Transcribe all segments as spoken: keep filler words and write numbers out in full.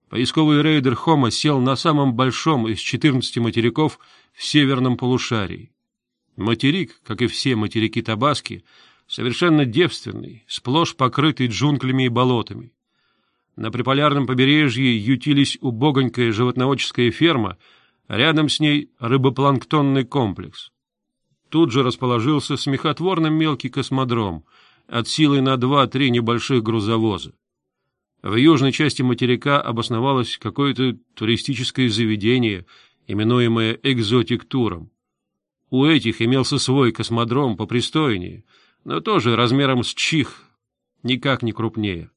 Поисковый рейдер Хома сел на самом большом из четырнадцати материков в северном полушарии. Материк, как и все материки Табаски, совершенно девственный, сплошь покрытый джунглями и болотами. На приполярном побережье ютились убогонькая животноводческая ферма, а рядом с ней рыбопланктонный комплекс. Тут же расположился смехотворно мелкий космодром, от силы на два-три небольших грузовоза. В южной части материка обосновалось какое-то туристическое заведение, именуемое экзотик-туром. У этих имелся свой космодром попристойнее, но тоже размером с чих, никак не крупнее.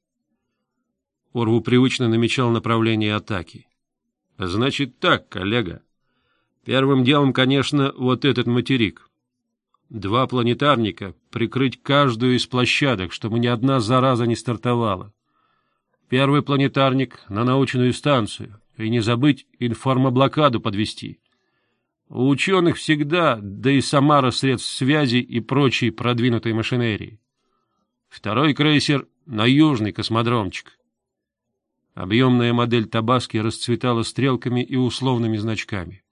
Орву привычно намечал направление атаки. — Значит так, коллега. Первым делом, конечно, вот этот материк. Два планетарника прикрыть каждую из площадок, чтобы ни одна зараза не стартовала. Первый планетарник на научную станцию, и не забыть информоблокаду подвести. У ученых всегда, да и Самара средств связи и прочей продвинутой машинерии. Второй крейсер на южный космодромчик. Объемная модель Табаски расцветала стрелками и условными значками.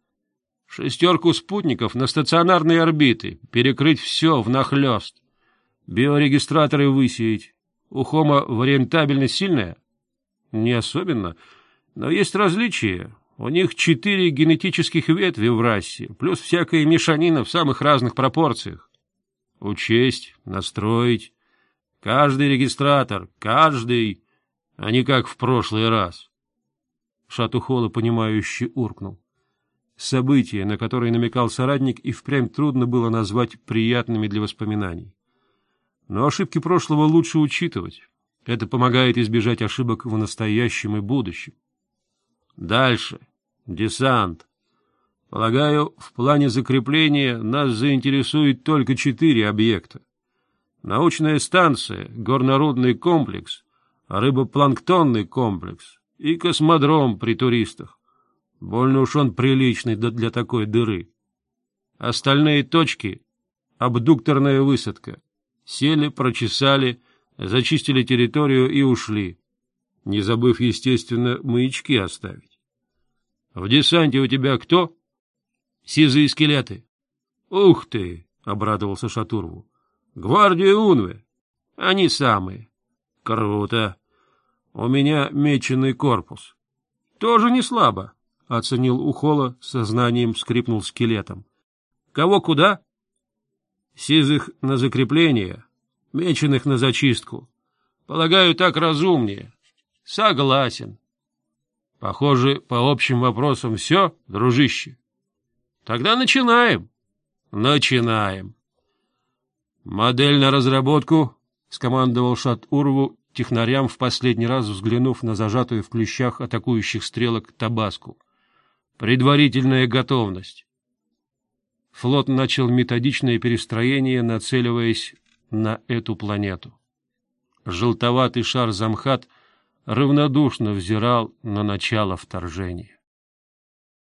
Шестерку спутников на стационарные орбиты, перекрыть все внахлёст. Биорегистраторы высеять. У Хома вариантабельность сильная? Не особенно, но есть различия. У них четыре генетических ветви в расе, плюс всякая мешанина в самых разных пропорциях. Учесть, настроить. Каждый регистратор, каждый, а не как в прошлый раз. Шатухола, понимающе уркнул. События, на которые намекал соратник, и впрямь трудно было назвать приятными для воспоминаний. Но ошибки прошлого лучше учитывать. Это помогает избежать ошибок в настоящем и будущем. Дальше. Десант. Полагаю, в плане закрепления нас заинтересует только четыре объекта. Научная станция, горнорудный комплекс, рыбопланктонный комплекс и космодром при туристах. Больно уж он приличный для такой дыры. Остальные точки — абдукторная высадка. Сели, прочесали, зачистили территорию и ушли, не забыв, естественно, маячки оставить. В десанте у тебя кто? Сизые скелеты. Ух ты, — обрадовался Шатурву. Гвардия Унве. Они самые. Круто. У меня меченый корпус. Тоже не слабо, — оценил Ухола, сознанием скрипнул скелетом. Кого куда? Сизых на закрепление, меченых на зачистку. Полагаю, так разумнее. Согласен. Похоже, по общим вопросам все, дружище. Тогда начинаем. Начинаем. Модель на разработку, — скомандовал Шат-Урву технарям, в последний раз взглянув на зажатую в клещах атакующих стрелок Табаску. Предварительная готовность. Флот начал методичное перестроение, нацеливаясь на эту планету. Желтоватый шар Замхат равнодушно взирал на начало вторжения.